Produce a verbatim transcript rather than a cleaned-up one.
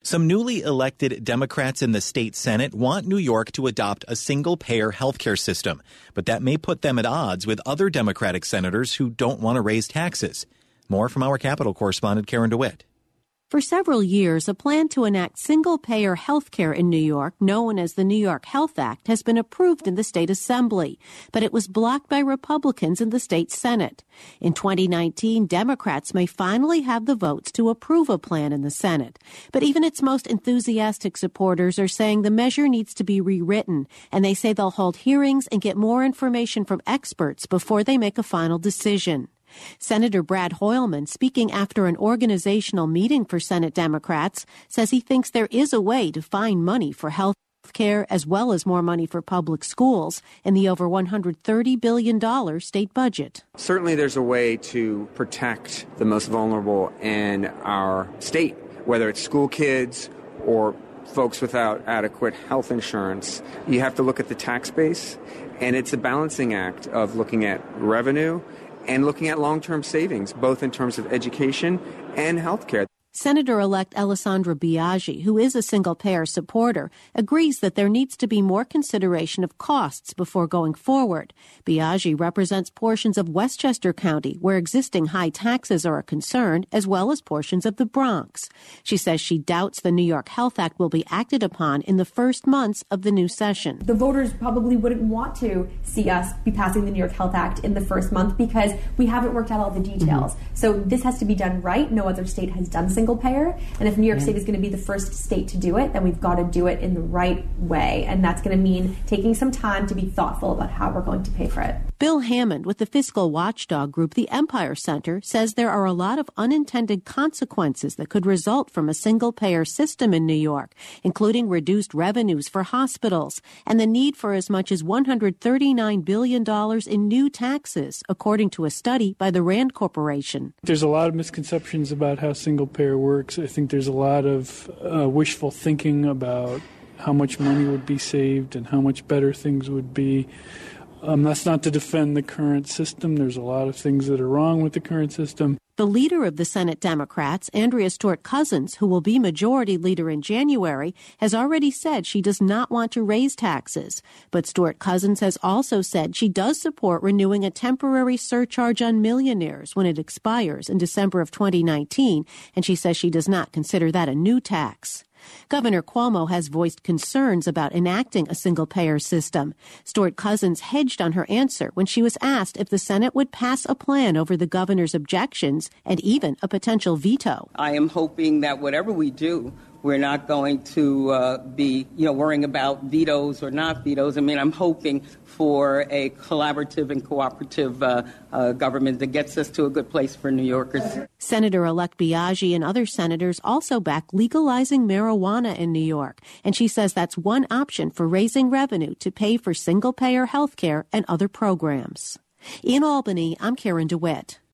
Some newly elected Democrats in the state Senate want New York to adopt a single-payer healthcare system, but that may put them at odds with other Democratic senators who don't want to raise taxes. More from our Capitol correspondent Karen DeWitt. For several years, a plan to enact single-payer health care in New York, known as the New York Health Act, has been approved in the state assembly, but it was blocked by Republicans in the state Senate. In twenty nineteen, Democrats may finally have the votes to approve a plan in the Senate. But even its most enthusiastic supporters are saying the measure needs to be rewritten, and they say they'll hold hearings and get more information from experts before they make a final decision. Senator Brad Hoylman, speaking after an organizational meeting for Senate Democrats, says he thinks there is a way to find money for health care as well as more money for public schools in the over one hundred thirty billion dollars state budget. Certainly there's a way to protect the most vulnerable in our state, whether it's school kids or folks without adequate health insurance. You have to look at the tax base, and it's a balancing act of looking at revenue and looking at long-term savings, both in terms of education and health care. Senator-elect Alessandra Biaggi, who is a single-payer supporter, agrees that there needs to be more consideration of costs before going forward. Biaggi represents portions of Westchester County, where existing high taxes are a concern, as well as portions of the Bronx. She says she doubts the New York Health Act will be acted upon in the first months of the new session. The voters probably wouldn't want to see us be passing the New York Health Act in the first month because we haven't worked out all the details. Mm-hmm. So this has to be done right. No other state has done single payer, and if New York State is going to be the first state to do it, then we've got to do it in the right way, and that's going to mean taking some time to be thoughtful about how we're going to pay for it. Bill Hammond with the fiscal watchdog group the Empire Center says there are a lot of unintended consequences that could result from a single-payer system in New York, including reduced revenues for hospitals and the need for as much as one hundred thirty-nine billion dollars in new taxes, according to a study by the Rand Corporation. There's a lot of misconceptions about how single-payer works. I think there's a lot of uh, wishful thinking about how much money would be saved and how much better things would be. Um, that's not to defend the current system. There's a lot of things that are wrong with the current system. The leader of the Senate Democrats, Andrea Stewart-Cousins, who will be majority leader in January, has already said she does not want to raise taxes. But Stewart-Cousins has also said she does support renewing a temporary surcharge on millionaires when it expires in December of twenty nineteen, and she says she does not consider that a new tax. Governor Cuomo has voiced concerns about enacting a single-payer system. Stewart-Cousins hedged on her answer when she was asked if the Senate would pass a plan over the governor's objections and even a potential veto. I am hoping that whatever we do, we're not going to uh, be, you know, worrying about vetoes or not vetoes. I mean, I'm hoping for a collaborative and cooperative uh, uh, government that gets us to a good place for New Yorkers. Senator-elect Biaggi and other senators also back legalizing marijuana in New York, and she says that's one option for raising revenue to pay for single-payer health care and other programs. In Albany, I'm Karen DeWitt.